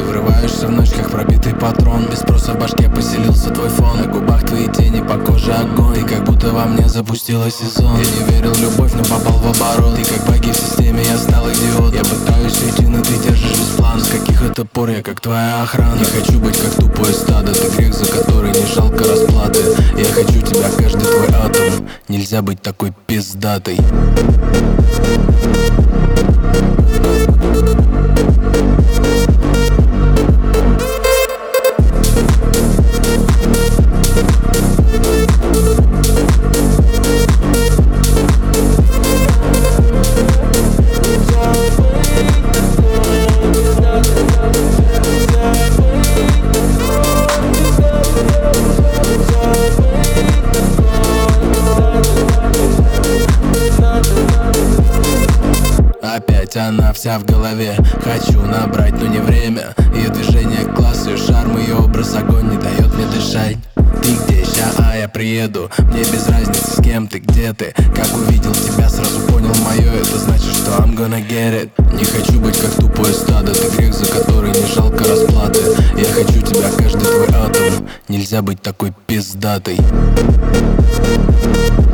врываешься в ночь, как пробитый патрон. Без спроса в башке поселился твой фон. На губах твои тени, по коже огонь. И как будто во мне запустила сезон. Я не верил в любовь, но попал в оборот. И как баги в системе, я стал идиот. Я пытаюсь уйти, но ты держишь без плана. С каких это пор я как твоя охрана? Не хочу быть как тупое стадо. Ты грех, за который не жалко расплаты. Я хочу тебя, каждый твой атом. Нельзя быть такой пиздатой. Опять она вся в голове. Хочу набрать, но не время. Ее движение класс, ее шарм, ее образ огонь не дает мне дышать. Ты где ща, а я приеду. Мне без разницы, с кем ты, где ты. Как увидел тебя, сразу понял мое. Это значит, что I'm gonna get it. Не хочу быть как тупое стадо. Ты грех, за который не жалко расплаты. Я хочу тебя, каждый твой атом. Нельзя быть такой пиздатой.